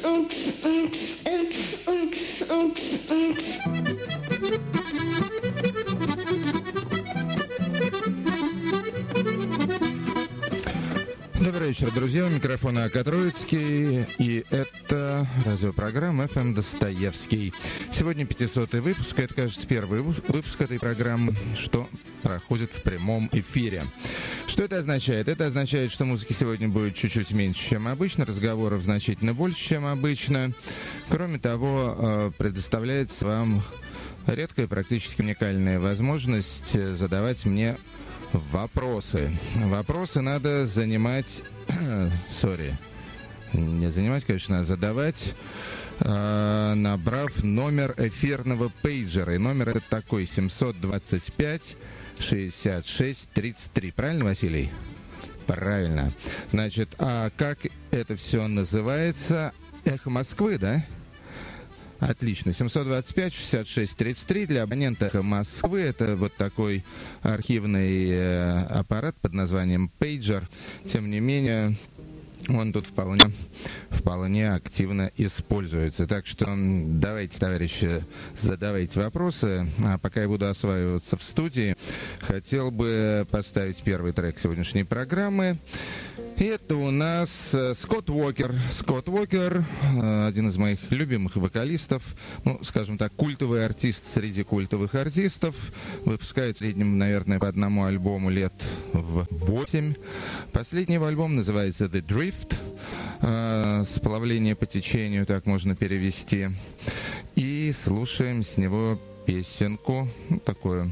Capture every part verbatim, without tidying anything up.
Добрый вечер, друзья. У микрофона Ака Троицкий, и это радиопрограмма эф эм Достоевский. Сегодня пятисотый выпуск. Это, кажется, первый выпуск этой программы, что проходит в прямом эфире. Что это означает? Это означает, что музыки сегодня будет чуть-чуть меньше, чем обычно, разговоров значительно больше, чем обычно. Кроме того, предоставляется вам редкая, практически уникальная возможность задавать мне вопросы. Вопросы надо занимать... Сори. Не занимать, конечно, а задавать, э, набрав номер эфирного пейджера. И номер это такой: семьсот двадцать пять шестьдесят шесть тридцать три. Правильно, Василий? Правильно. Значит, а как это все называется? Эхо Москвы, да? Отлично. семьсот двадцать пять шестьдесят шесть тридцать три для абонента Москвы. Это вот такой архивный э, аппарат под названием пейджер. Тем не менее, он тут вполне, вполне активно используется. Так что давайте, товарищи, задавайте вопросы. А пока я буду осваиваться в студии, хотел бы поставить первый трек сегодняшней программы. И это у нас Скотт Уокер. Скотт Уокер, один из моих любимых вокалистов, ну, скажем так, культовый артист среди культовых артистов. Выпускает в среднем, наверное, по одному альбому лет в восемь. Последний его альбом называется The Drift. Сплавление по течению, так можно перевести. И слушаем с него песенку, ну, такую...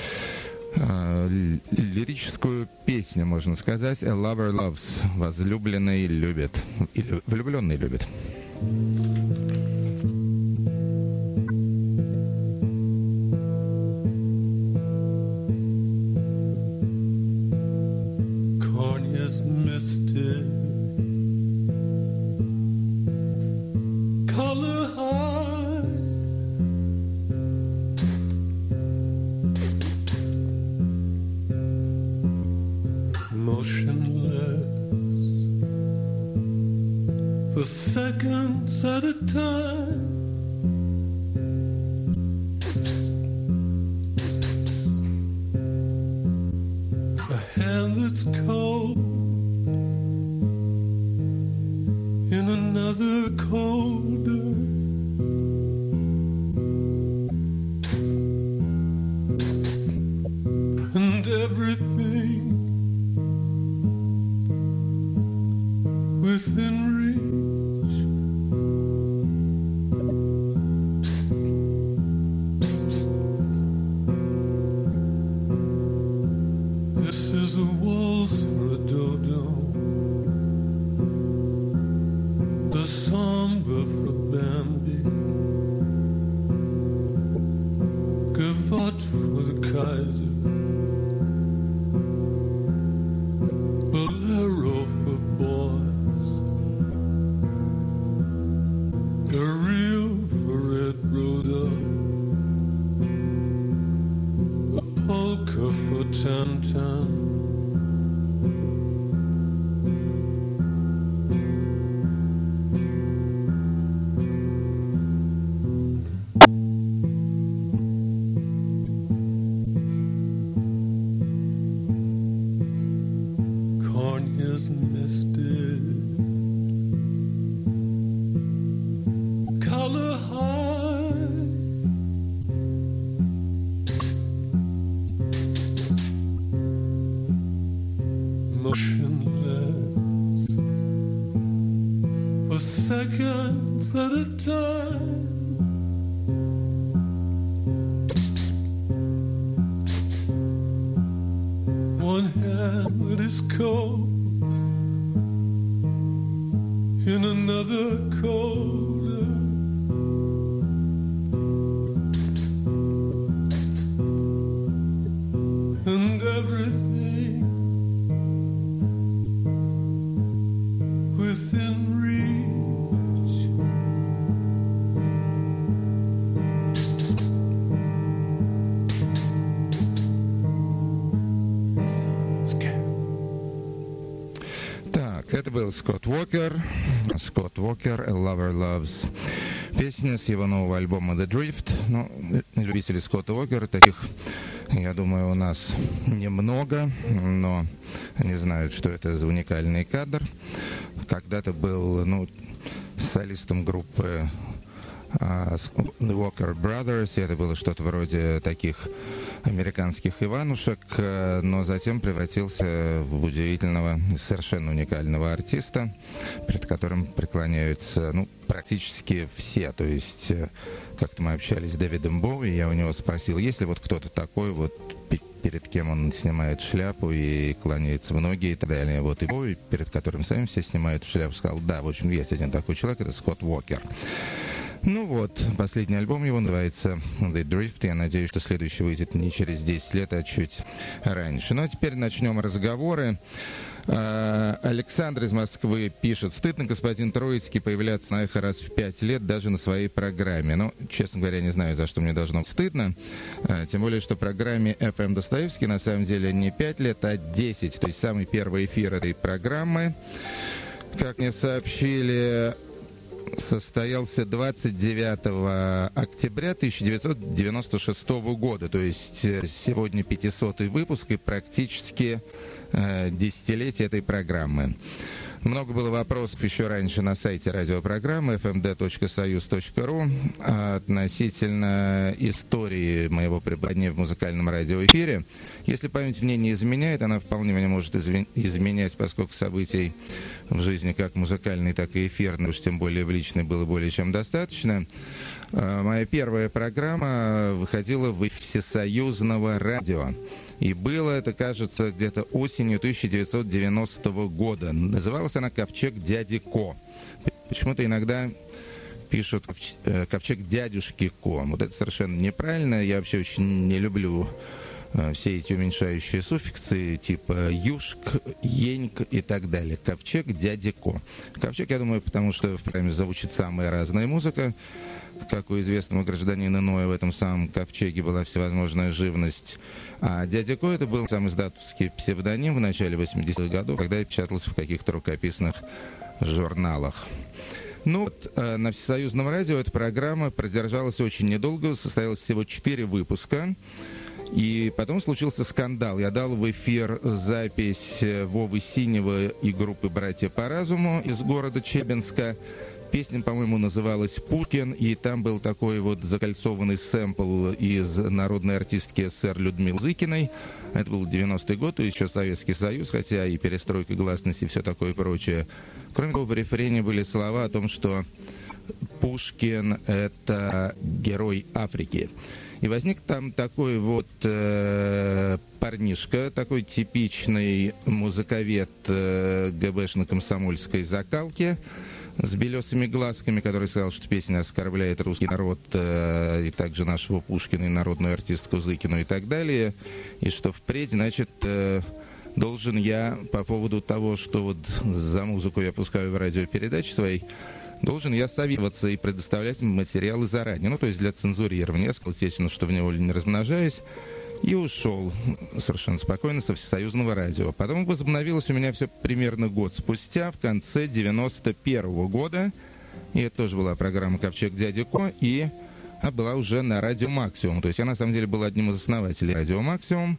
лирическую песню, можно сказать. A Lover Loves. Возлюбленный любит. Или влюбленный любит. At a time, a hand that's cold in another colder, and everything within reach. Seconds at a time, one hand that is cold in another colder, and everything within reach. Это был был Скотт Уокер. Скотт Уокер, A Lover Loves. Песня с его нового альбома The Drift. Ну, любители Скотта Уокера, таких, я думаю, у нас немного, но они знают, что это за уникальный кадр. Когда-то был, ну, солистом группы Uh, The Walker Brothers, и это было что-то вроде таких американских Иванушек, но затем превратился в удивительного, совершенно уникального артиста, перед которым преклоняются, ну, практически все. То есть, как-то мы общались с Дэвидом Боуи, я у него спросил, есть ли вот кто-то такой, вот перед кем он снимает шляпу и кланяется в ноги и так далее. Вот и Боуи, перед которым сами все снимают шляпу, сказал, да, в общем, есть один такой человек, это Скотт Уокер. Ну вот, последний альбом его называется The Drift. Я надеюсь, что следующий выйдет не через десять лет, а чуть раньше. Ну а теперь начнем разговоры. Александр из Москвы пишет: стыдно, господин Троицкий, появляться на эхо раз в пять лет даже на своей программе. Ну, честно говоря, не знаю, за что мне должно быть стыдно. Тем более, что программе эф эм Достоевский на самом деле не пять лет, а десять. То есть самый первый эфир этой программы, как мне сообщили, состоялся двадцать девятого октября тысяча девятьсот девяносто шестого года. То есть сегодня пятисотый выпуск и практически э, десятилетие этой программы. Много было вопросов еще раньше на сайте радиопрограммы эф эм дэ точка союз точка ру относительно истории моего пребывания в музыкальном радиоэфире. Если память мне не изменяет, она вполне меня может изменять, поскольку событий в жизни как музыкальной, так и эфирной, уж тем более в личной, было более чем достаточно. Моя первая программа выходила в Всесоюзного радио. И было это, кажется, где-то осенью тысяча девятьсот девяностого года. Называлась она «Ковчег дяди Ко». Почему-то иногда пишут «Ковчег дядюшки Ко». Вот это совершенно неправильно. Я вообще очень не люблю все эти уменьшающие суффиксы типа «юшк», «еньк» и так далее. «Ковчег дяди Ко». Ковчег, я думаю, потому что в программе звучит самая разная музыка. Как у известного гражданина Ноя в этом самом ковчеге была всевозможная живность. А дядя Ко — это был сам издательский псевдоним в начале восьмидесятых годов, когда я печатался в каких-то рукописных журналах. Ну вот, на Всесоюзном радио эта программа продержалась очень недолго, состоялось всего четыре выпуска. И потом случился скандал. Я дал в эфир запись Вовы Синего и группы «Братья по разуму» из города Челябинска. Песня, по-моему, называлась «Пушкин», и там был такой вот закольцованный сэмпл из народной артистки СССР Людмилы Зыкиной. Это был девяностый год, то есть еще Советский Союз, хотя и перестройка, гласность и все такое прочее. Кроме того, в рефрене были слова о том, что Пушкин — это герой Африки. И возник там такой вот э, парнишка, такой типичный музыковед э, ГБшно-комсомольской закалки, с белесыми глазками, который сказал, что песня оскорбляет русский народ э, и также нашего Пушкина, и народную артистку Зыкину и так далее, и что впредь, значит, э, должен я по поводу того, что вот за музыку я пускаю в радиопередачи своей, должен я советоваться и предоставлять материалы заранее, ну, то есть для цензурирования. Я сказал, естественно, что в неволе не размножаюсь, и ушел совершенно спокойно со Всесоюзного радио. Потом возобновилось у меня все примерно год спустя, в конце девяносто первого года. И это тоже была программа «Ковчег дяди Ко», и она была уже на Радио Максимум. То есть я, на самом деле, был одним из основателей Радио Максимум.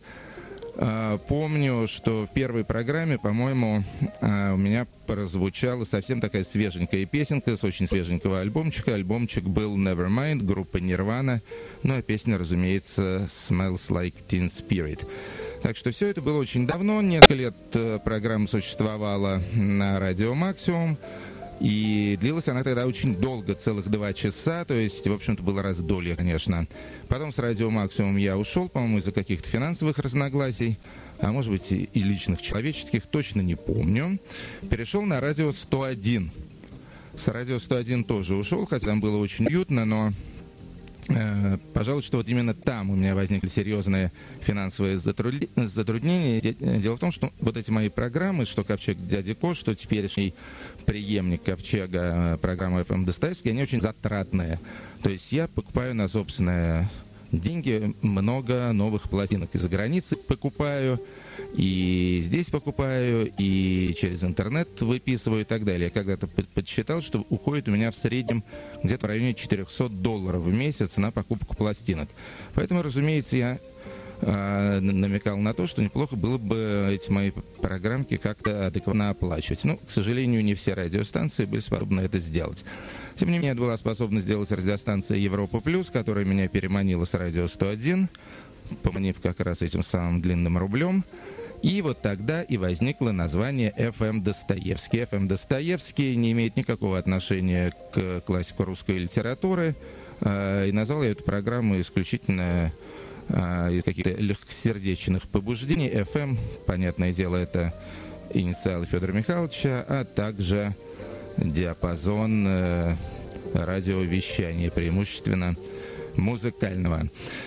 Помню, что в первой программе, по-моему, у меня прозвучала совсем такая свеженькая песенка с очень свеженького альбомчика. Альбомчик был Nevermind, группа Nirvana, ну а песня, разумеется, Smells Like Teen Spirit. Так что все это было очень давно, несколько лет программа существовала на Радио Максимум. И длилась она тогда очень долго, целых два часа, то есть, в общем-то, было раздолье, конечно. Потом с Радио Максимум я ушел, по-моему, из-за каких-то финансовых разногласий, а может быть и личных человеческих, точно не помню. Перешел на Радио сто один. С Радио сто один тоже ушел, хотя там было очень уютно, но... Э, пожалуй, что вот именно там у меня возникли серьезные финансовые затруднения. Дело в том, что вот эти мои программы, что «Ковчег дяди Ко», что теперешний преемник «Ковчега», программа эф эм Достоевский, они очень затратные. То есть я покупаю на собственное деньги, много новых пластинок из-за границы покупаю, и здесь покупаю, и через интернет выписываю и так далее. Я когда-то подсчитал, что уходит у меня в среднем где-то в районе четыреста долларов в месяц на покупку пластинок. Поэтому, разумеется, я э, намекал на то, что неплохо было бы эти мои программки как-то адекватно оплачивать. Но, к сожалению, не все радиостанции были способны это сделать. Тем не менее, это была способна сделать радиостанция Европа Плюс, которая меня переманила с радио сто один, поманив как раз этим самым длинным рублем. И вот тогда и возникло название эф эм Достоевский. эф эм Достоевский не имеет никакого отношения к классику русской литературы. И назвал я эту программу исключительно из каких-то легкосердечных побуждений. эф эм, понятное дело, это инициалы Федора Михайловича, а также диапазон радиовещания, преимущественно музыкального.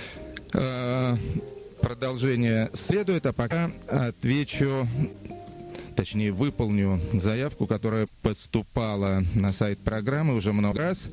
Продолжение следует, а пока отвечу, точнее выполню заявку, которая поступала на сайт программы уже много раз.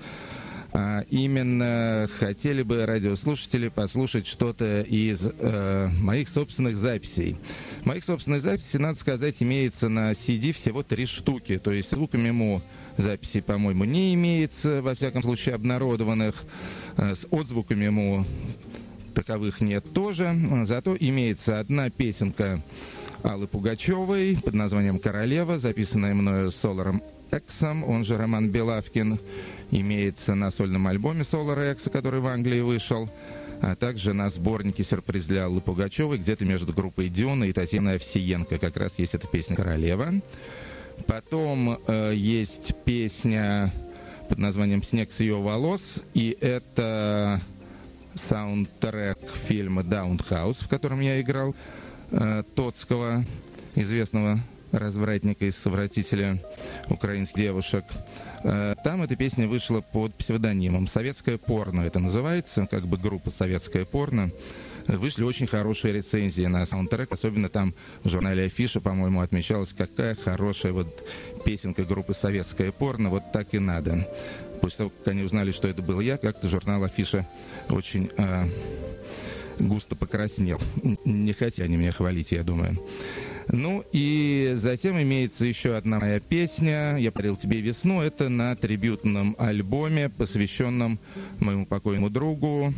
А именно хотели бы радиослушатели послушать что-то из э, моих собственных записей. Моих собственных записей, надо сказать, имеется на си ди всего три штуки. То есть звукомемо записей, по-моему, не имеется, во всяком случае, обнародованных. С отзвукомемо таковых нет тоже. Зато имеется одна песенка Аллы Пугачевой под названием «Королева», записанная мною Соларом Эксом, он же Роман Белавкин. Имеется на сольном альбоме Солара Экса, который в Англии вышел, а также на сборнике «Сюрприз для Аллы Пугачевой», где-то между группой Дюна и Татьяной Овсиенко. Как раз есть эта песня «Королева». Потом э, есть песня под названием «Снег с ее волос», и это саундтрек фильма «Даунхаус», в котором я играл э, Тоцкого, известного развратника и совратителя украинских девушек. Э, там эта песня вышла под псевдонимом «Советское порно». Это называется, как бы группа «Советское порно». Вышли очень хорошие рецензии на саундтрек, особенно там в журнале «Афиша», по-моему, отмечалась, какая хорошая вот песенка группы «Советское порно», вот так и надо. После того, как они узнали, что это был я, как-то журнал «Афиша» очень э, густо покраснел. Не хотят они меня хвалить, я думаю. Ну и затем имеется еще одна моя песня «Я подарил тебе весну». Это на трибютном альбоме, посвященном моему покойному другу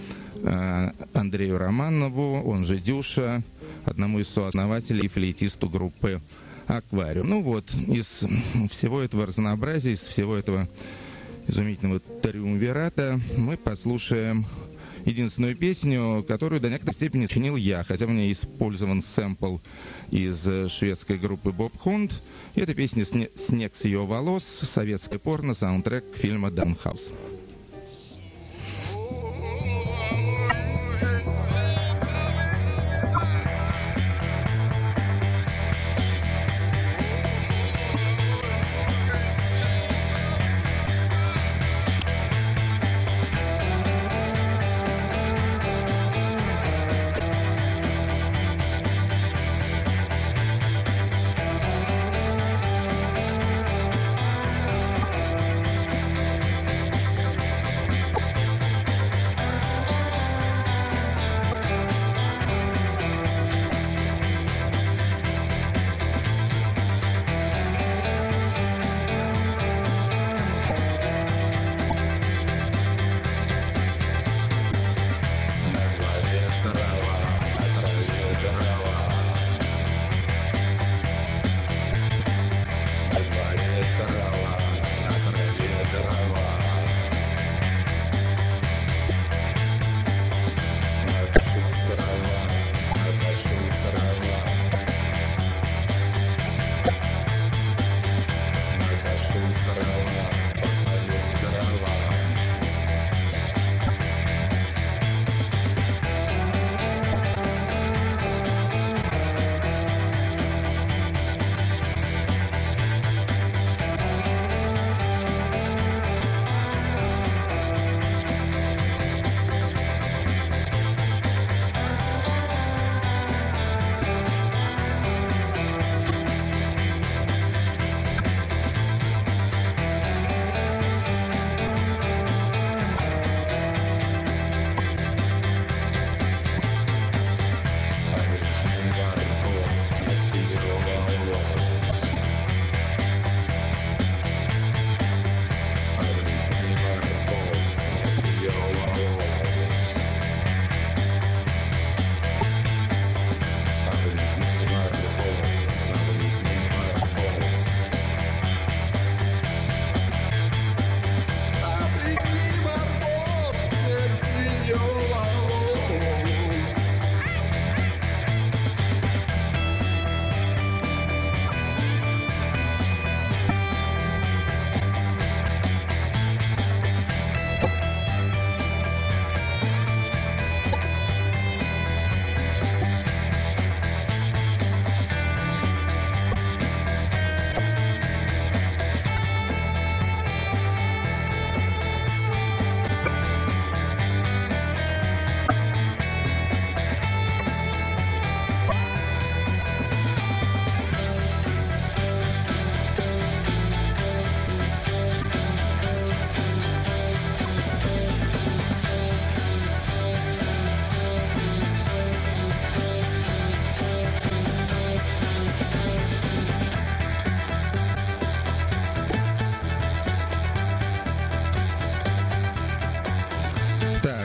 э, Андрею Романову, он же Дюша, одному из сооснователей и флейтисту группы «Аквариум». Ну вот, из всего этого разнообразия, из всего этого изумительного триумвирата мы послушаем единственную песню, которую до некоторой степени сочинил я, хотя мне использован сэмпл из шведской группы Боб Хунд. И эта песня «Снег с ее волос», советское порно, саундтрек фильма «Даунхаус».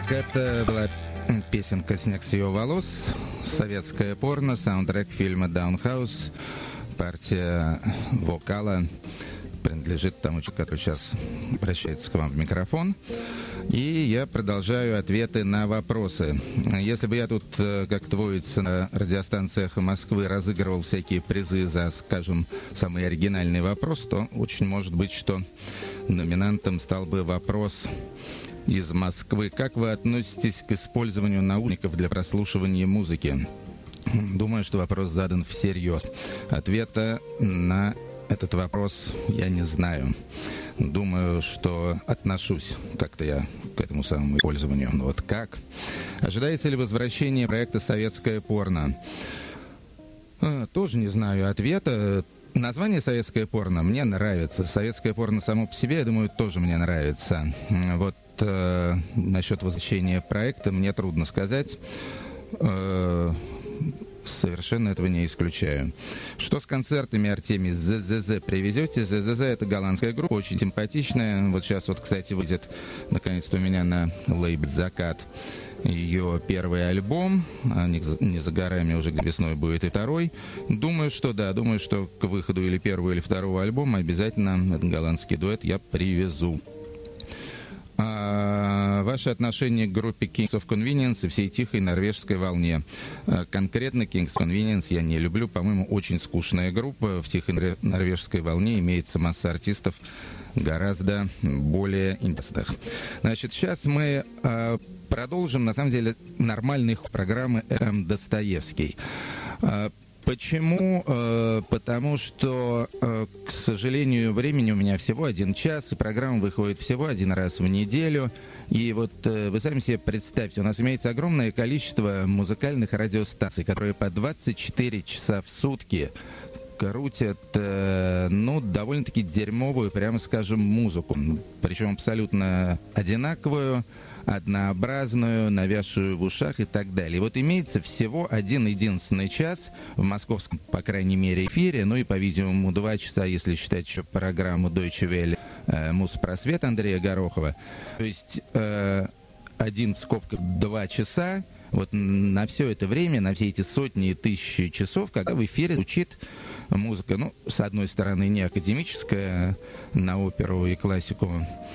Так, это была песенка «Снег с ее волос», советское порно, саундтрек фильма «Даунхаус». Партия вокала принадлежит тому человеку, который сейчас обращается к вам в микрофон. И я продолжаю ответы на вопросы. Если бы я тут, как твоится, на радиостанциях Москвы разыгрывал всякие призы за, скажем, самый оригинальный вопрос, то очень может быть, что номинантом стал бы вопрос из Москвы. Как вы относитесь к использованию наушников для прослушивания музыки? Думаю, что вопрос задан всерьез. Ответа на этот вопрос я не знаю. Думаю, что отношусь как-то я к этому самому использованию. Но вот как? Ожидается ли возвращение проекта «Советское порно»? А, тоже не знаю ответа. Название «Советское порно» мне нравится. «Советское порно» само по себе, я думаю, тоже мне нравится. Вот э, насчет возвращения проекта мне трудно сказать. Э, совершенно этого не исключаю. Что с концертами, Артемий? ЗЗЗ привезете? ЗЗЗ — это голландская группа, очень симпатичная. Вот сейчас вот, кстати, выйдет наконец-то у меня на лейбле «Закат» ее первый альбом. Не, не за горами, уже весной будет и второй. Думаю, что да, думаю, что к выходу или первого, или второго альбома обязательно этот голландский дуэт я привезу. А, ваше отношение к группе Kings of Convenience и всей тихой норвежской волне. А, конкретно Kings of Convenience я не люблю. По-моему, очень скучная группа. В тихой норвежской волне имеется масса артистов гораздо более интересных. Значит, сейчас мы а, продолжим, на самом деле, нормальный ход программы эф эм Достоевский. А, Почему? Потому что, к сожалению, времени у меня всего один час, и программа выходит всего один раз в неделю. И вот вы сами себе представьте, у нас имеется огромное количество музыкальных радиостанций, которые по двадцать четыре часа в сутки крутят, ну, довольно-таки дерьмовую, прямо скажем, музыку. Причем абсолютно одинаковую, однообразную, навязшую в ушах и так далее. И вот имеется всего один единственный час в московском, по крайней мере, эфире, ну и, по-видимому, два часа, если считать еще программу Deutsche Welle э, «Муспросвет» Андрея Горохова. То есть э, один в скобках два часа. Вот на все это время, на все эти сотни и тысячи часов, когда в эфире звучит музыка, ну, с одной стороны, не академическая, на оперу и классику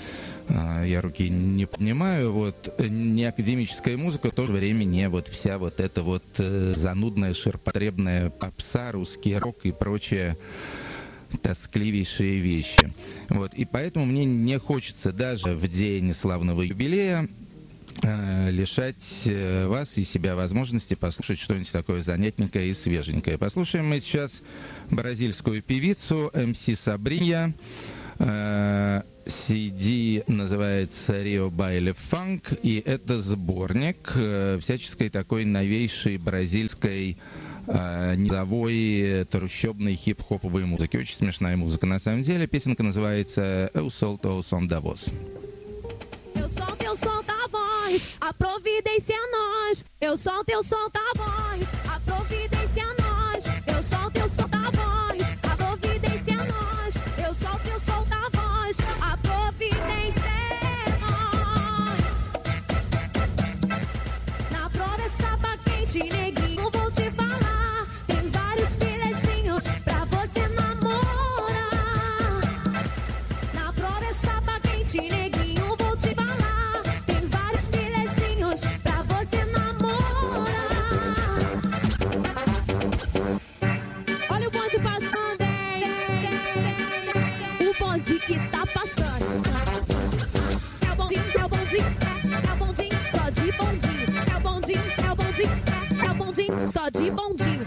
я руки не поднимаю, вот, не академическая музыка, в то же время не вот вся вот эта вот э, занудная, ширпотребная попса, русский рок и прочие тоскливейшие вещи. Вот, и поэтому мне не хочется даже в день славного юбилея э, лишать э, вас и себя возможности послушать что-нибудь такое занятненькое и свеженькое. Послушаем мы сейчас бразильскую певицу эм си Сабринья. Э, си ди называется «Rio Baile Funk», и это сборник э, всяческой такой новейшей бразильской э, низовой трущобной хип-хоповой музыки. Очень смешная музыка на самом деле. Песенка называется «Eu solto o som da voz». Eu solto, eu solto a voz, a providência é nós. Eu solto, eu solto a voz, a providência é nós. Eu solto, eu solto a voz, a providência é nós. Eu solto, eu solto a voz, a providência é nós. Na prova é chapa quente, neguinho, vou te falar. Tem vários filezinhos pra você namorar. Na prova é chapa quente, neguinho, vou te falar. Tem vários filezinhos pra você namorar. Olha o bonde passando, hein? O bonde que tá passando. É o bondinho, é o bondinho, é, é o bondinho só de bondinho. É o bondinho, é o bondinho, é, é o bondinho só de bondinho.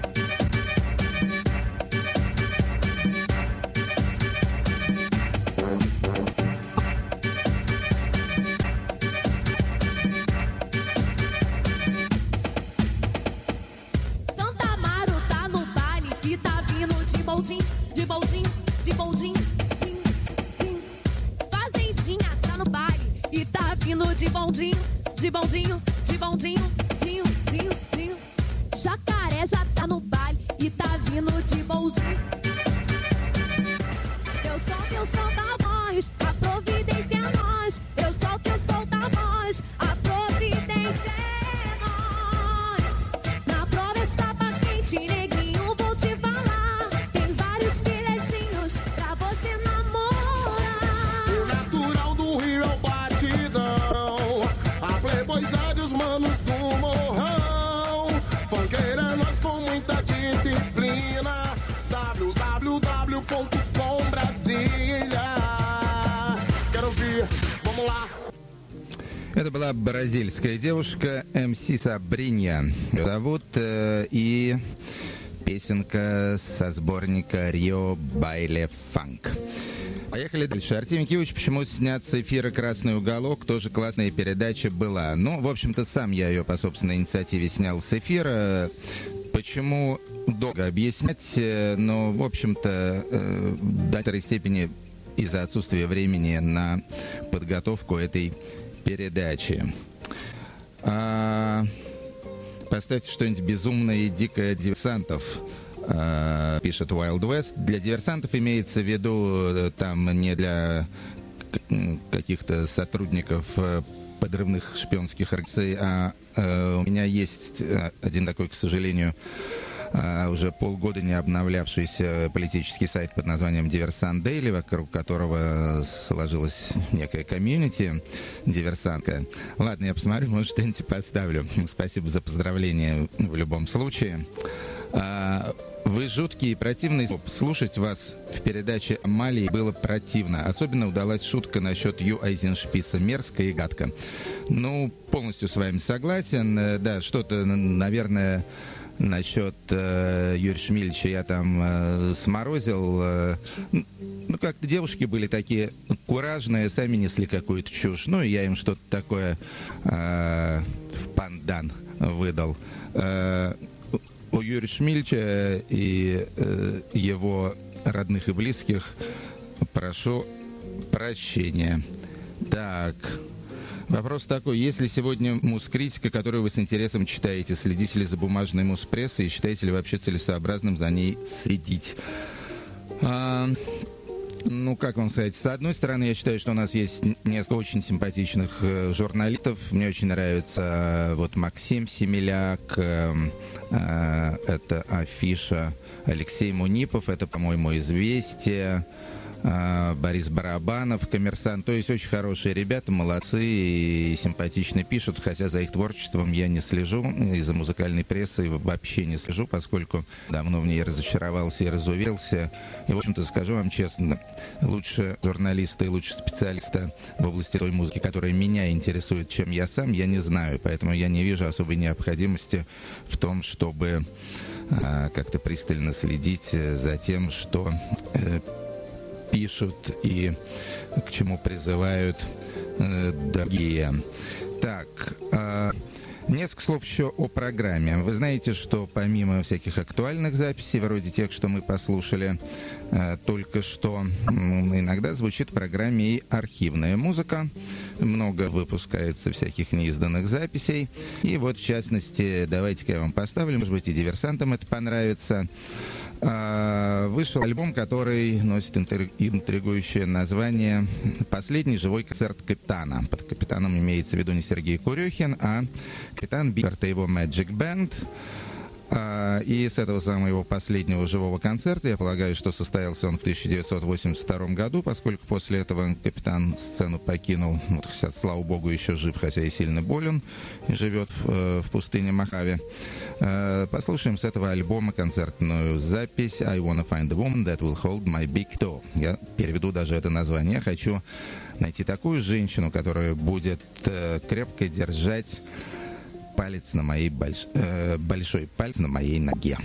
Santa Amaro tá no baile e tá vindo de boldinho, de boldinho, de boldinho, din, din. Fazendinha tá no baile e tá vindo de bondinho, de bondinho, de bondinho, dinho, dinho, dinho. Jacaré já tá no baile e tá vindo de boldinho. Eu solto, eu solto a voz, a providência é nós. Eu solto, eu solto a voz, a providência Это была бразильская девушка эм си Сабринья. Зовут э, и песенка со сборника «Рио Байле Фанк». Поехали дальше. Артемий Кивич, почему снят с эфира «Красный уголок», тоже классная передача была. Ну, в общем-то, сам я ее по собственной инициативе снял с эфира. Почему, долго объяснять, но, в общем-то, до некоторой степени из-за отсутствия времени на подготовку этой передачи. А, поставьте что-нибудь безумное и дикое диверсантов, а, пишет Wild West. Для диверсантов имеется в виду там не для каких-то сотрудников подрывных шпионских организаций, а, а у меня есть один такой, к сожалению, Uh, уже полгода не обновлявшийся политический сайт под названием «Диверсант Дейли», вокруг которого сложилась некая комьюнити диверсантка. Ладно, я посмотрю, может, что-нибудь поставлю. Спасибо за поздравления в любом случае. Uh, вы жуткий и противный. Слушать вас в передаче «Амалии» было противно. Особенно удалась шутка насчет Ю Айзеншписа. Мерзко и гадко. Ну, полностью с вами согласен. Да, что-то, наверное... Насчет э, Юрия Шмильевича я там э, сморозил. Э, ну, как-то девушки были такие куражные, сами несли какую-то чушь. Ну, и я им что-то такое э, в пандан выдал. Э, у Юрия Шмильевича и э, его родных и близких прошу прощения. Так... Вопрос такой, есть ли сегодня мускритика, которую вы с интересом читаете? Следите ли за бумажной муспрессой и считаете ли вообще целесообразным за ней следить? А, ну, как вам сказать? С одной стороны, я считаю, что у нас есть несколько очень симпатичных э, журналистов. Мне очень нравится э, вот Максим Семеляк, э, э, это Афиша, Алексей Мунипов, это, по-моему, «Известия». Борис Барабанов, «Коммерсант». То есть очень хорошие ребята, молодцы и симпатично пишут, хотя за их творчеством я не слежу, и за музыкальной прессой вообще не слежу, поскольку давно в ней разочаровался и разуверился. И, в общем-то, скажу вам честно, лучше журналиста и лучше специалиста в области той музыки, которая меня интересует, чем я сам, я не знаю. Поэтому я не вижу особой необходимости в том, чтобы а, как-то пристально следить за тем, что... Э, пишут и к чему призывают э, другие. Так, э, несколько слов еще о программе. Вы знаете, что помимо всяких актуальных записей, вроде тех, что мы послушали э, только что, э, иногда звучит в программе и архивная музыка. Много выпускается всяких неизданных записей. И вот, в частности, давайте-ка я вам поставлю, может быть, и диверсантам это понравится. Вышел альбом, который носит интригующее название «Последний живой концерт капитана». Под капитаном имеется в виду не Сергей Курехин, а капитан Бихард и его Magic Band. И с этого самого его последнего живого концерта, я полагаю, что состоялся он в тысяча девятьсот восемьдесят втором году, поскольку после этого капитан сцену покинул. Вот, сейчас, слава богу, еще жив, хотя и сильно болен, и живет в, в пустыне Мохаве. Послушаем с этого альбома концертную запись «I wanna find the woman that will hold my big toe». Я переведу даже это название. Я хочу найти такую женщину, которая будет крепко держать палец на моей больш... э, большой палец на моей ноге.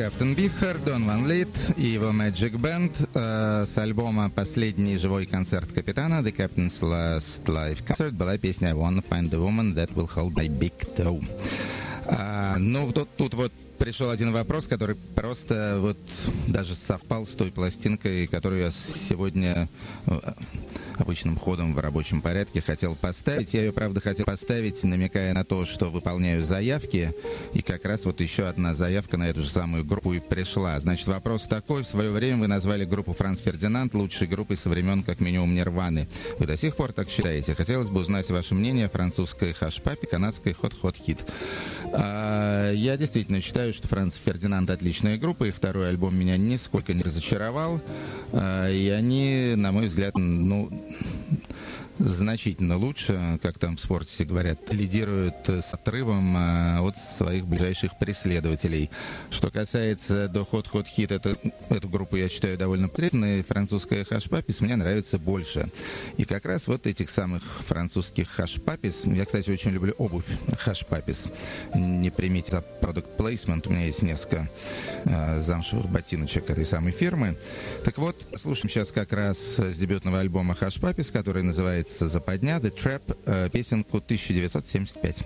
Captain Beefheart, Don Van Lith и его Magic Band э, с альбома «Последний живой концерт капитана» The Captain's Last Live Concert была песня «I Wanna Find the Woman That Will Hold My Big Toe». А, ну, тут, тут вот пришел один вопрос, который просто вот даже совпал с той пластинкой, которую я сегодня обычным ходом в рабочем порядке хотел поставить. Я ее, правда, хотел поставить, намекая на то, что выполняю заявки, и как раз вот еще одна заявка на эту же самую группу и пришла. Значит, вопрос такой. В свое время вы назвали группу «Франц Фердинанд» лучшей группой со времен, как минимум, «Нирваны». Вы до сих пор так считаете? Хотелось бы узнать ваше мнение о французской хаш-папе, канадской хот-хот-хит. А, я действительно считаю, что «Франц Фердинанд» отличная группа, и второй альбом меня нисколько не разочаровал. А, и они, на мой взгляд, ну... значительно лучше, как там в спорте говорят, лидируют с отрывом а, от своих ближайших преследователей. Что касается до Hot Hot Hit, это, эту группу я считаю довольно полезной. Французская хаш-папис мне нравится больше. И как раз вот этих самых французских хаш-папис, я, кстати, очень люблю обувь хаш-папис. Не примите за product placement, у меня есть несколько а, замшевых ботиночек этой самой фирмы. Так вот, слушаем сейчас как раз с дебютного альбома хаш-папис, который называется «Западня», The Trap, песенку тысяча девятьсот семьдесят пять.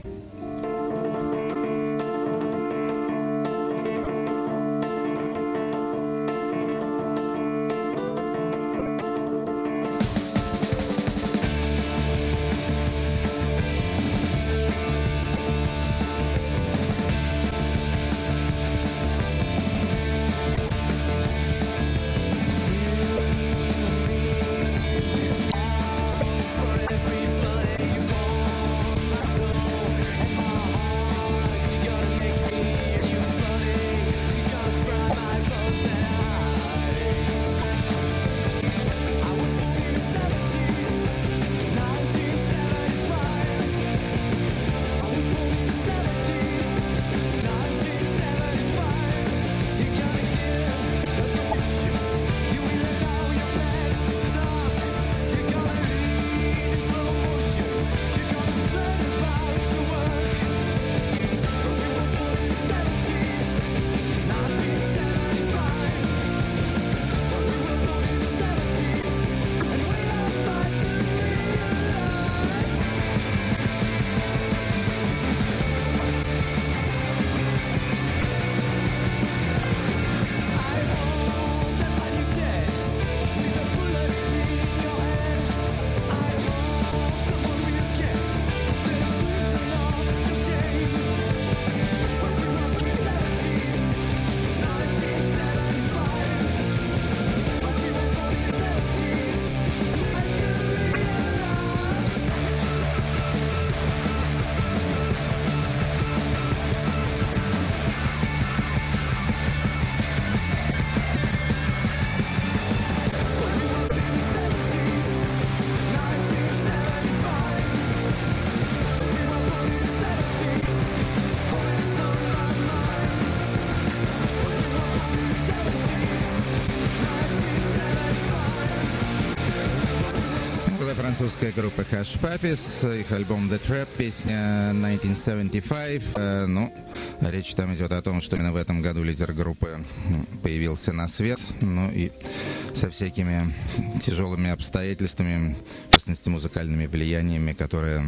Французская группа Hush Puppies, их альбом The Trap, песня тысяча девятьсот семьдесят пять. Э, ну, речь там идет о том, что именно в этом году лидер группы появился на свет, ну и со всякими тяжелыми обстоятельствами, в частности, музыкальными влияниями, которые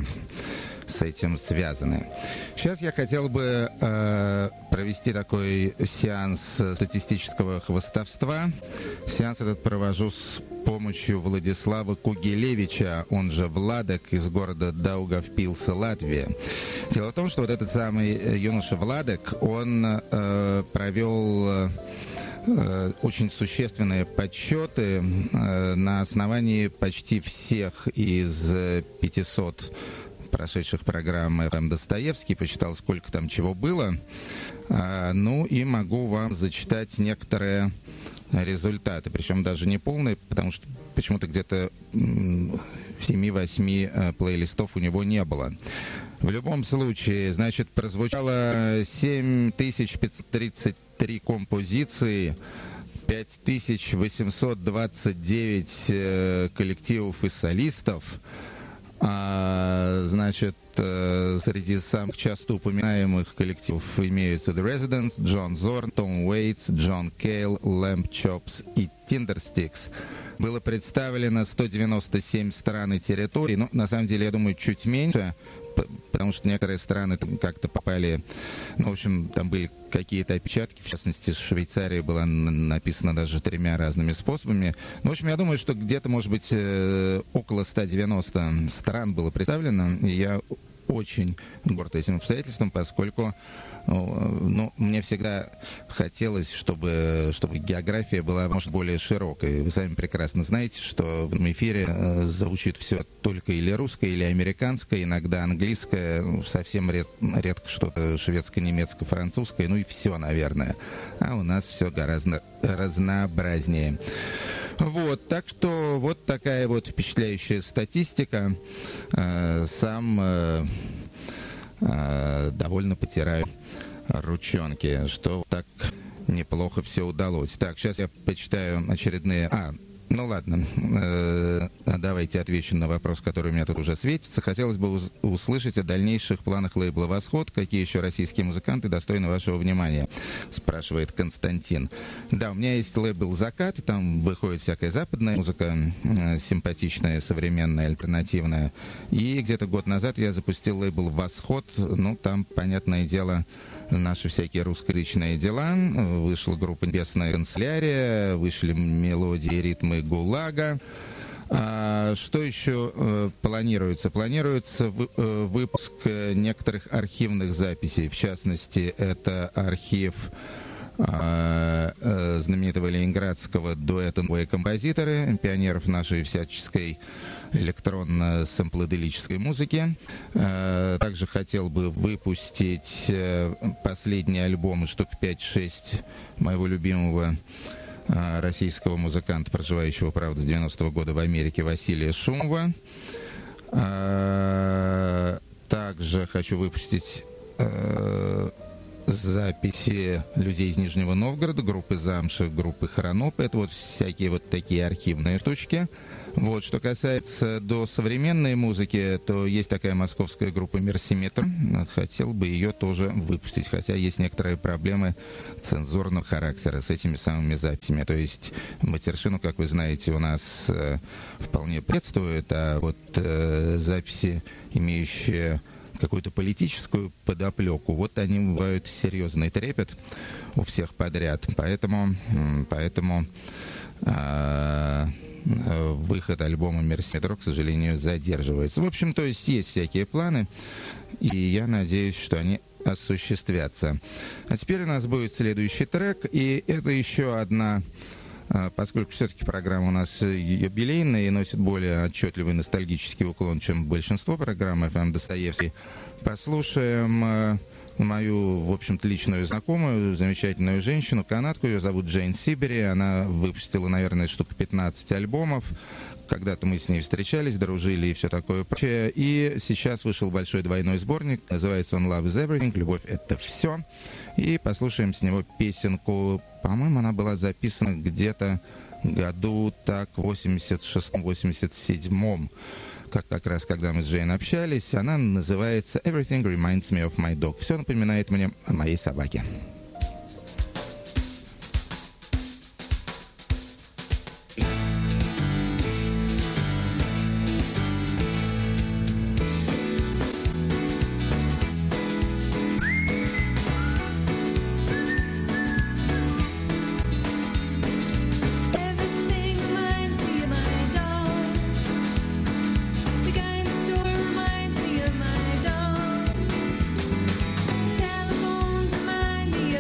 с этим связаны. Сейчас я хотел бы э, провести такой сеанс статистического хвастовства. Сеанс этот провожу с помощью Владислава Кугелевича, он же Владок, из города Даугавпилса, Латвия. Дело в том, что вот этот самый юноша Владок, он э, провел э, очень существенные подсчеты э, на основании почти всех из пятисот прошедших программ эф эм Достоевский, посчитал, сколько там чего было. А, ну и могу вам зачитать некоторые результаты, причем даже не полные, потому что почему-то где-то семи-восьми плейлистов у него не было. В любом случае, значит, прозвучало семь тысяч пятьсот тридцать три композиции, пять тысяч восемьсот двадцать девять коллективов и солистов, А, значит, среди самых часто упоминаемых коллективов имеются The Residents, John Zorn, Tom Waits, John Cale, Lamb Chops и Tindersticks. Было представлено сто девяносто семь стран и территорий, ну, на самом деле, я думаю, чуть меньше, потому что некоторые страны там как-то попали, ну, в общем, там были какие-то опечатки, в частности, Швейцария была написана даже тремя разными способами. Ну, в общем, я думаю, что где-то, может быть, около ста девяноста стран было представлено, и я очень горд этим обстоятельством, поскольку ну, мне всегда хотелось, чтобы, чтобы география была, может, более широкой. Вы сами прекрасно знаете, что в этом эфире звучит все только или русское, или американское, иногда английское, ну, совсем ред, редко что-то шведское, немецкое, французское, ну и все, наверное. А у нас все гораздо разнообразнее. Вот, так что вот такая вот впечатляющая статистика. Сам довольно потираю ручонки, что так неплохо все удалось. Так, сейчас я почитаю очередные... А, ну ладно, э, давайте отвечу на вопрос, который у меня тут уже светится. Хотелось бы уз- услышать о дальнейших планах лейбла «Восход». Какие еще российские музыканты достойны вашего внимания? Спрашивает Константин. Да, у меня есть лейбл «Закат», там выходит всякая западная музыка, э, симпатичная, современная, альтернативная. И где-то год назад я запустил лейбл «Восход». Ну, там, понятное дело, наши всякие русскоязычные дела. Вышла группа «Небесная канцелярия», вышли мелодии и ритмы «ГУЛАГа». А, что еще э, планируется? Планируется вы, э, выпуск некоторых архивных записей. В частности, это архив э, э, знаменитого ленинградского дуэта «Новые композиторы», пионеров нашей всяческой электронно-сэмплоделической музыки. Также хотел бы выпустить последний альбом, штук пять-шесть моего любимого российского музыканта, проживающего, правда, с девяностого года в Америке, Василия Шумова. Также хочу выпустить записи людей из Нижнего Новгорода, группы «Замша», группы «Хроноп». Это вот всякие вот такие архивные штучки. Вот, что касается до современной музыки, то есть такая московская группа «Мерсиметр». Хотел бы ее тоже выпустить, хотя есть некоторые проблемы цензурного характера с этими самыми записями. То есть матершину, как вы знаете, у нас э, вполне приветствует, а вот э, записи, имеющие какую-то политическую подоплеку, вот они бывают серьезный трепет у всех подряд. Поэтому, поэтому э, выход альбома «Мерсиметр», к сожалению, задерживается. В общем, то есть есть всякие планы, и я надеюсь, что они осуществятся. А теперь у нас будет следующий трек, и это еще одна... Поскольку все-таки программа у нас юбилейная и носит более отчетливый ностальгический уклон, чем большинство программ эф эм Достоевский, послушаем мою, в общем-то, личную знакомую, замечательную женщину, канадку. Ее зовут Джейн Сибери. Она выпустила, наверное, штук пятнадцать альбомов. Когда-то мы с ней встречались, дружили и все такое прочее. И сейчас вышел большой двойной сборник. Называется он «Love is Everything». «Любовь — это все». И послушаем с него песенку. По-моему, она была записана где-то году так в восемьдесят шестом — восемьдесят седьмом. Как, как раз когда мы с Джейн общались. Она называется «Everything reminds me of my dog». Все напоминает мне о моей собаке. Telephones remind me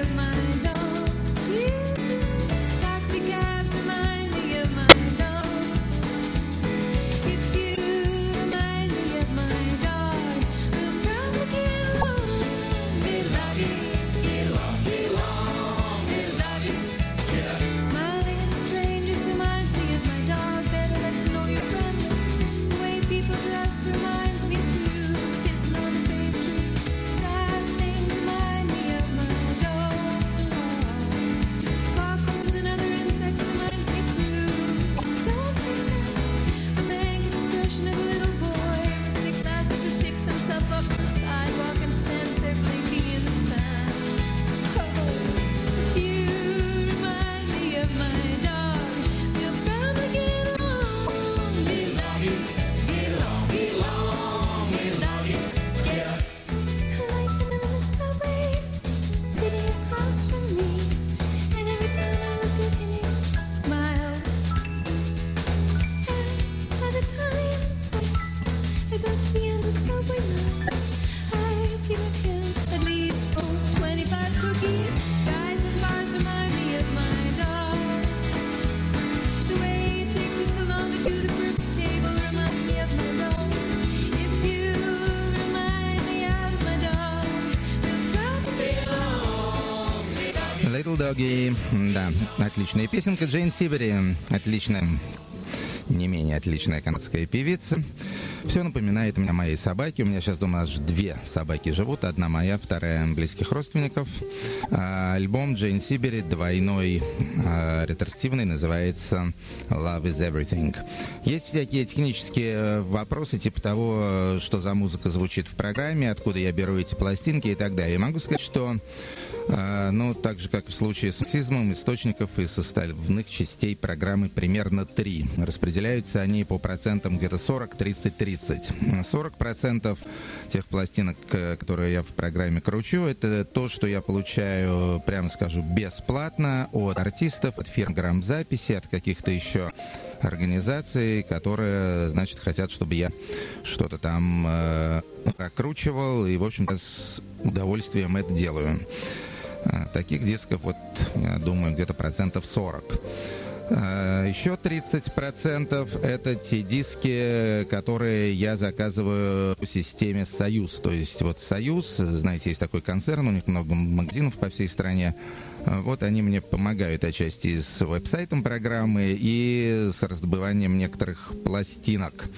Doggy. Да, отличная песенка. Джейн Сибери. Отличная, не менее отличная канадская певица. Все напоминает мне о моей собаке. У меня сейчас дома аж две собаки живут. Одна моя, вторая близких родственников. А, альбом Джейн Сибери двойной, а, ретроспективный, называется Love is Everything. Есть всякие технические вопросы, типа того, что за музыка звучит в программе, откуда я беру эти пластинки и так далее. Я могу сказать, что Uh, ну, так же, как и в случае с марксизмом, источников и составных частей программы примерно три. Распределяются они по процентам где-то сорок, тридцать, тридцать. сорок процентов тех пластинок, которые я в программе кручу, это то, что я получаю, прямо скажу, бесплатно от артистов, от фирм грамзаписи, от каких-то еще организаций, которые, значит, хотят, чтобы я что-то там э, прокручивал, и, в общем-то, с удовольствием это делаю. Таких дисков, вот, я думаю, где-то процентов сорок. Еще тридцать процентов это те диски, которые я заказываю по системе «Союз». То есть вот «Союз», знаете, есть такой концерн, у них много магазинов по всей стране. Вот они мне помогают отчасти с веб-сайтом программы и с раздобыванием некоторых пластинок.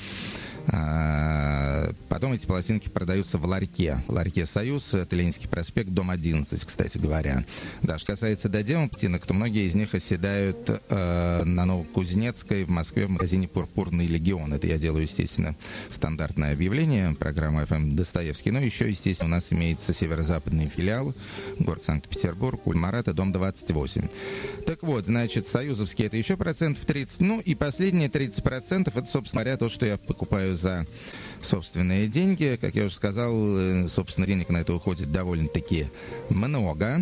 Потом эти пластинки продаются в ларьке. В ларьке «Союз», это Ленинский проспект, дом одиннадцать, кстати говоря. Да, что касается демо-пластинок, то многие из них оседают э, на Новокузнецкой в Москве в магазине «Пурпурный легион». Это я делаю, естественно, стандартное объявление, программа эф эм Достоевский. Но еще, естественно, у нас имеется северо-западный филиал, город Санкт-Петербург, улица Марата, дом двадцать восемь. Так вот, значит, союзовский это еще процентов тридцать. Ну и последние тридцать процентов это, собственно говоря, то, что я покупаю за собственные деньги. Как я уже сказал, собственно, денег на это уходит довольно-таки много.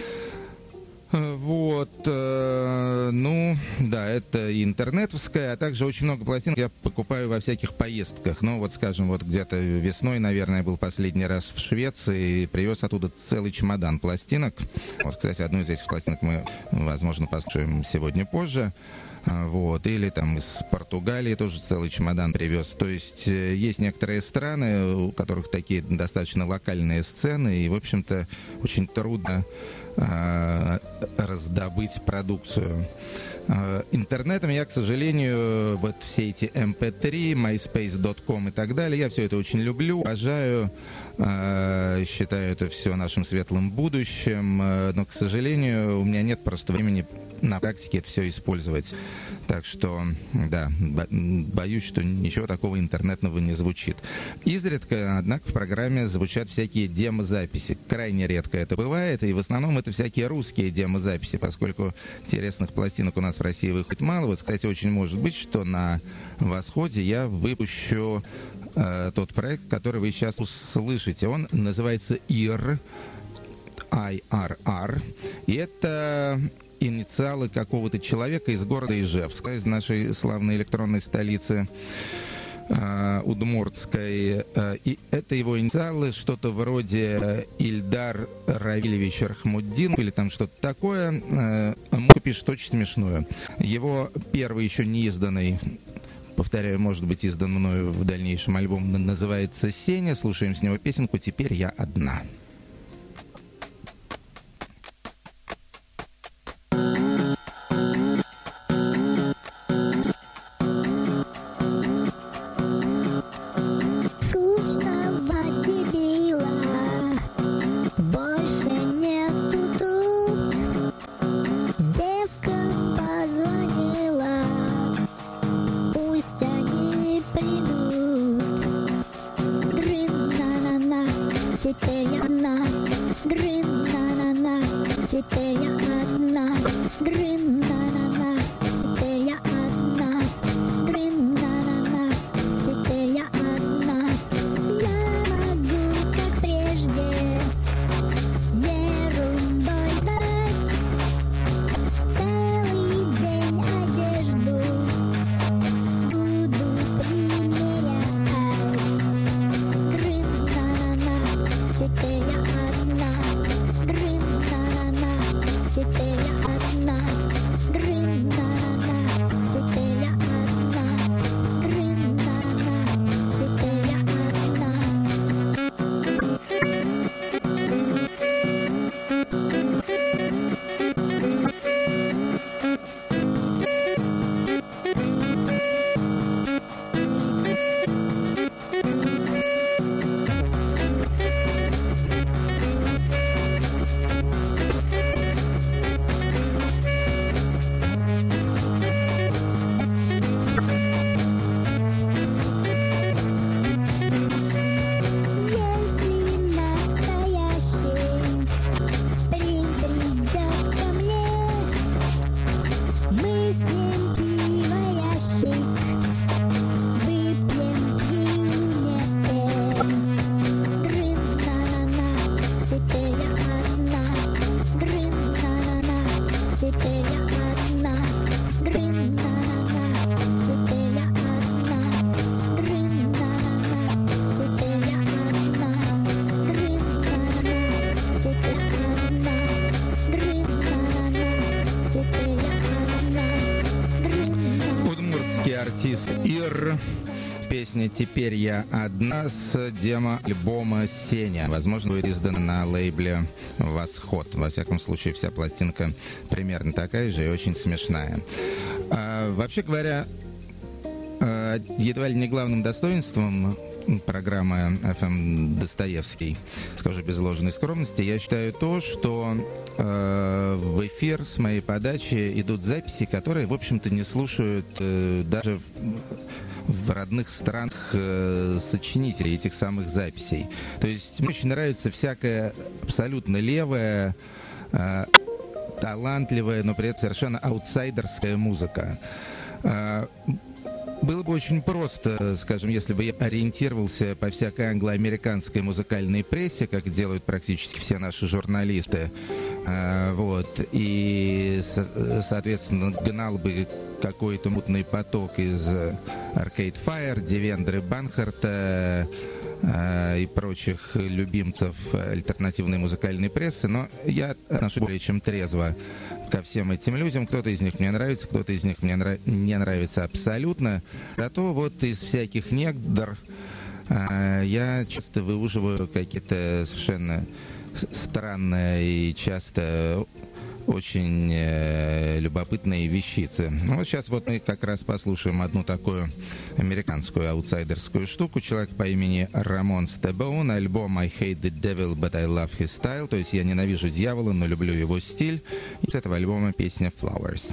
Вот, э, ну, да, это и интернетовская, а также очень много пластинок я покупаю во всяких поездках. Ну, вот, скажем, вот где-то весной, наверное, был последний раз в Швеции и привез оттуда целый чемодан пластинок. Вот, кстати, одну из этих пластинок мы, возможно, послушаем сегодня позже. Вот, или там из Португалии тоже целый чемодан привез. То есть есть некоторые страны, у которых такие достаточно локальные сцены, и, в общем-то, очень трудно э, раздобыть продукцию. Э, интернетом я, к сожалению, вот все эти эм пэ три, MySpace точка ком и так далее, я все это очень люблю, обожаю. Считаю это все нашим светлым будущим, но, к сожалению, у меня нет просто времени на практике это все использовать. Так что, да, боюсь, что ничего такого интернетного не звучит. Изредка, однако, в программе звучат всякие демозаписи. Крайне редко это бывает, и в основном это всякие русские демозаписи, поскольку интересных пластинок у нас в России выходит мало. Вот, кстати, очень может быть, что на «Восходе» я выпущу э, тот проект, который вы сейчас услышите. Он называется ай ар ар, ай ар ар, и это инициалы какого-то человека из города Ижевска, из нашей славной электронной столицы э, Удмуртской. Э, и это его инициалы, что-то вроде Ильдар Равильевич Рахмуддин или там что-то такое. Э, музыку пишет очень смешную. Его первый еще не изданный, повторяю, может быть издан мною в дальнейшем альбом, называется «Сеня». Слушаем с него песенку «Теперь я одна». Теперь я артист Ир. Песня «Теперь я одна» с демо-альбома «Сеня». Возможно, будет издана на лейбле «Восход». Во всяком случае, вся пластинка примерно такая же и очень смешная. А, вообще говоря, едва ли не главным достоинством программы эф эм Достоевский, скажу без ложной скромности, я считаю то, что э, в эфир с моей подачи идут записи, которые, в общем-то, не слушают э, даже в, в родных странах э, сочинителей этих самых записей. То есть мне очень нравится всякая абсолютно левая, э, талантливая, но при этом совершенно аутсайдерская музыка. Э, Было бы очень просто, скажем, если бы я ориентировался по всякой англо-американской музыкальной прессе, как делают практически все наши журналисты, вот, и, соответственно, гнал бы какой-то мутный поток из Arcade Fire, Девендры Банхарта и прочих любимцев альтернативной музыкальной прессы, но я отношусь более чем трезво ко всем этим людям. Кто-то из них мне нравится, кто-то из них мне нрав... не нравится абсолютно. Зато вот из всяких недр э, я часто выуживаю какие-то совершенно странные и часто очень э, любопытные вещицы. Ну, вот сейчас вот мы как раз послушаем одну такую американскую аутсайдерскую штуку. Человек по имени Рамон Стебоун, альбом I Hate the Devil, but I Love His Style, то есть я ненавижу дьявола, но люблю его стиль. И с этого альбома песня Flowers.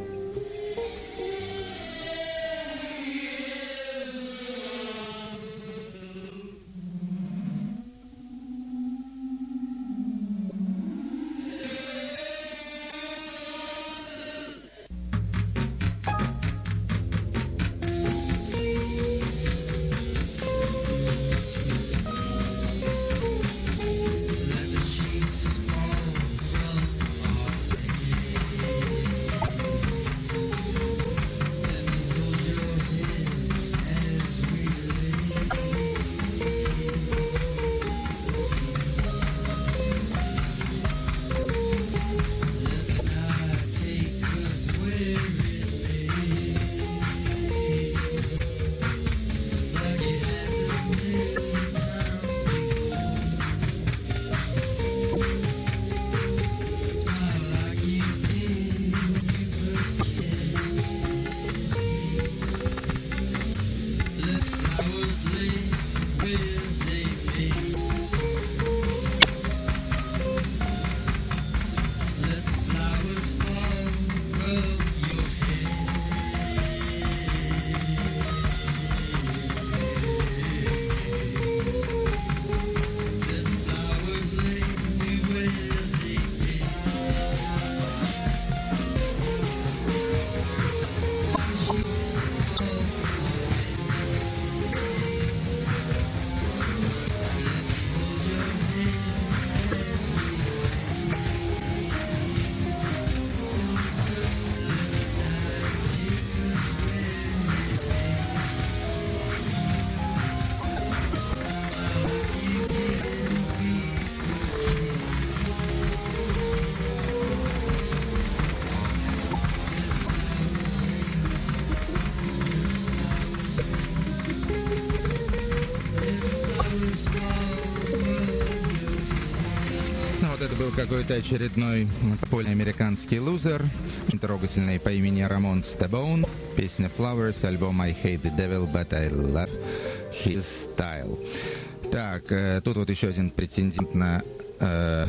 Какой-то очередной подпольный американский лузер, очень трогательный, по имени Рамон Стебоун. Песня Flowers, альбом I Hate the Devil, but I Love His Style. Так, э, тут вот еще один претендент на э,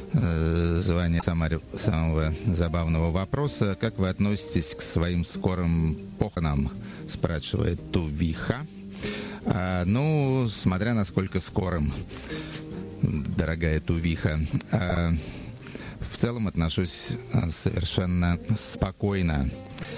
э, звание самого, самого забавного вопроса. Как вы относитесь к своим скорым похоронам? Спрашивает Тувиха. А, ну, смотря насколько скорым, дорогая Тувиха. А, в целом отношусь совершенно спокойно.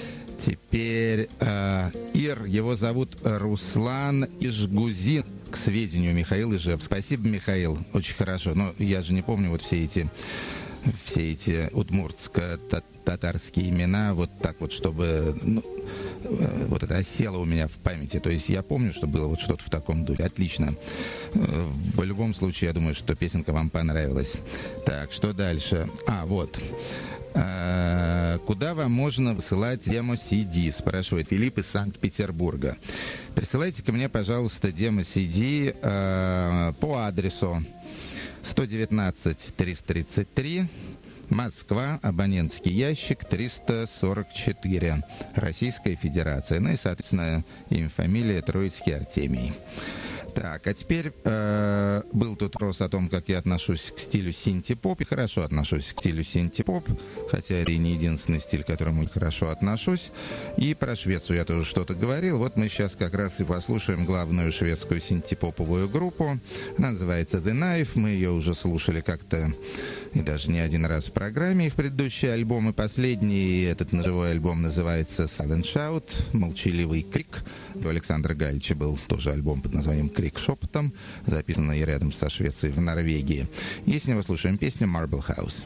Теперь а, Ир, его зовут Руслан Ижгузин, к сведению, Михаил Ижев. Спасибо, Михаил, очень хорошо. Но я же не помню вот все эти, все эти удмуртско-татарские имена, вот так вот, чтобы... Ну, вот это осело у меня в памяти. То есть я помню, что было вот что-то в таком духе. Отлично. В любом случае, я думаю, что песенка вам понравилась. Так, что дальше? А, вот. Куда вам можно высылать демо-си ди, спрашивает Филипп из Санкт-Петербурга. Присылайте ко мне, пожалуйста, демо-си ди э, по адресу сто девятнадцать триста тридцать три, Москва, абонентский ящик триста сорок четыре, Российская Федерация. Ну и, соответственно, имя, фамилия Троицкий Артемий. Так, а теперь э, был тут вопрос о том, как я отношусь к стилю синти-поп. И хорошо отношусь к стилю синти-поп, хотя это и не единственный стиль, к которому я хорошо отношусь. И про Швецию я тоже что-то говорил. Вот мы сейчас как раз и послушаем главную шведскую синти-поповую группу. Она называется The Knife. Мы ее уже слушали как-то и даже не один раз в программе. Их предыдущий альбом и последний, этот живой альбом, называется Silent Shout, молчаливый крик. У Александра Галича был тоже альбом под названием «Крик шепотом», записанный рядом со Швецией в Норвегии. И с него слушаем песню «Marble House».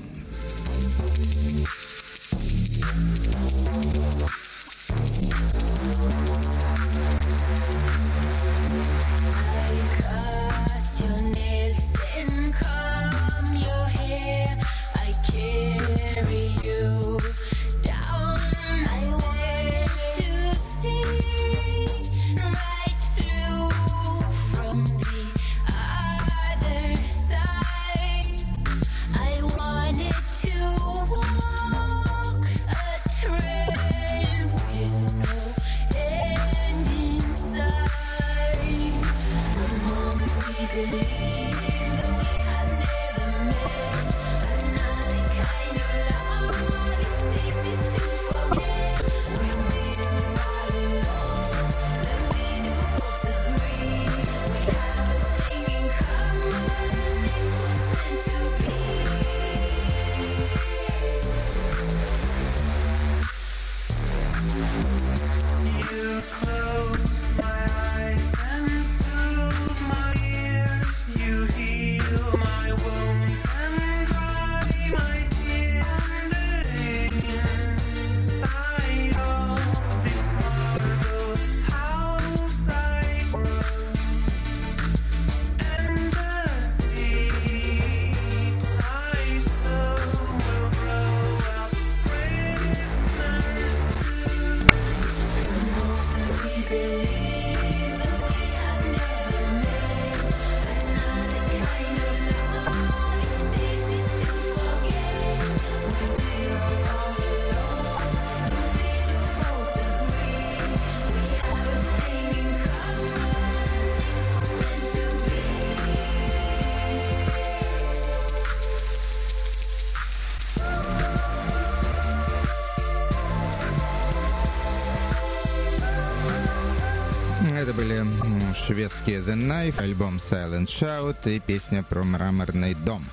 Это были шведские The Knife, альбом Silent Shout и песня про мраморный дом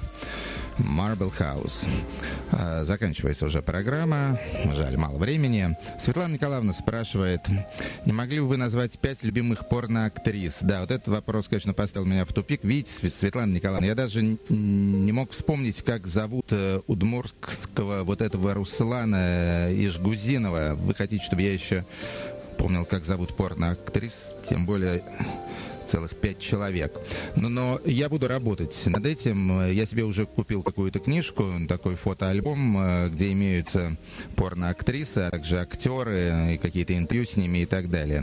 Marble House. Заканчивается уже программа, жаль, мало времени. Светлана Николаевна спрашивает, не могли бы вы назвать пять любимых порноактрис? Да, вот этот вопрос, конечно, поставил меня в тупик. Видите, Светлана Николаевна, я даже не мог вспомнить, как зовут удмуртского вот этого Руслана Ишгузинова. Вы хотите, чтобы я еще помнил, как зовут порноактрис, тем более целых пять человек. Но, но я буду работать над этим. Я себе уже купил какую-то книжку, такой фотоальбом, где имеются порноактрисы, а также актеры и какие-то интервью с ними и так далее.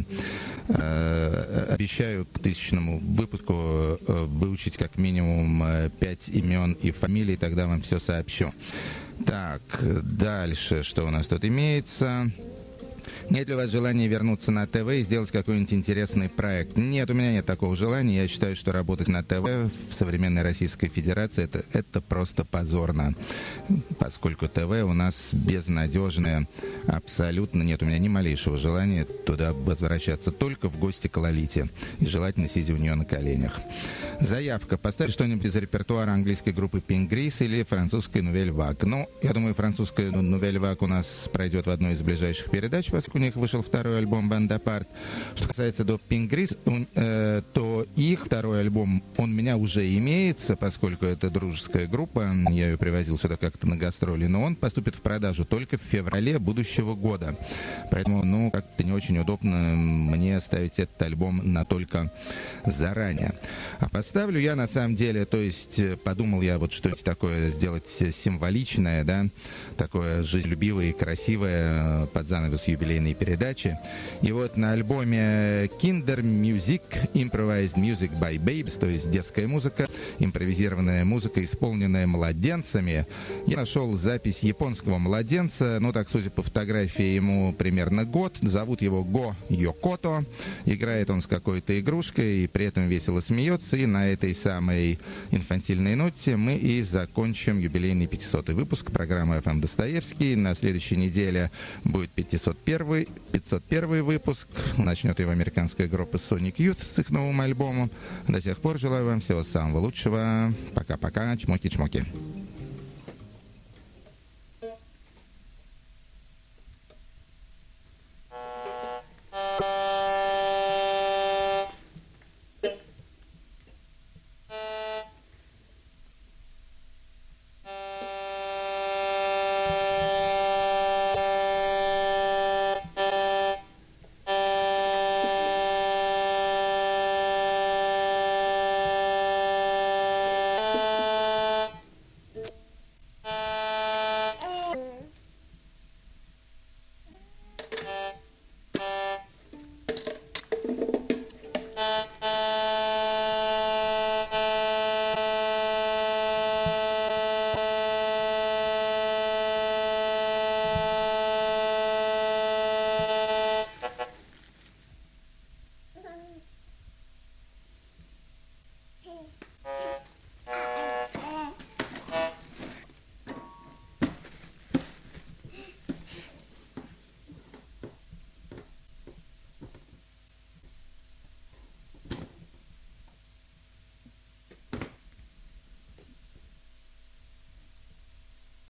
Обещаю к тысячному выпуску выучить как минимум пять имен и фамилий, тогда вам все сообщу. Так, дальше, что у нас тут имеется? Нет ли у вас желания вернуться на ТВ и сделать какой-нибудь интересный проект? Нет, у меня нет такого желания. Я считаю, что работать на ТВ в современной Российской Федерации это, это просто позорно, поскольку ТВ у нас безнадежное. Абсолютно нет у меня ни малейшего желания туда возвращаться, только в гости к Лолите. И желательно сидя у нее на коленях. Заявка. Поставь что-нибудь из репертуара английской группы Pink Grease или французской Nouvelle Vague. Ну, я думаю, французская Nouvelle Vague у нас пройдет в одной из ближайших передач, поскольку у них вышел второй альбом Band Apart. Что касается до Pink Grease, э, то их второй альбом, он у меня уже имеется, поскольку это дружеская группа, я ее привозил сюда как-то на гастроли, но он поступит в продажу только в феврале будущего года. Поэтому, ну, как-то не очень удобно мне ставить этот альбом на только заранее. А поскольку поставлю я на самом деле, то есть подумал я вот что-нибудь такое сделать символичное, да, такое жизнелюбивое и красивое под занавес юбилейной передачи. И вот на альбоме Kinder Music Improvised Music by Babes, то есть детская музыка, импровизированная музыка, исполненная младенцами, я нашел запись японского младенца, ну так, судя по фотографии, ему примерно год, зовут его Го Йокото, играет он с какой-то игрушкой и при этом весело смеется, и на этой самой инфантильной ноте мы и закончим юбилейный пятисотый выпуск программы эф эм Достоевский. На следующей неделе будет пятьсот первый, пятьсот первый выпуск, начнет его американская группа Sonic Youth с их новым альбомом. До тех пор желаю вам всего самого лучшего, пока-пока, чмоки-чмоки.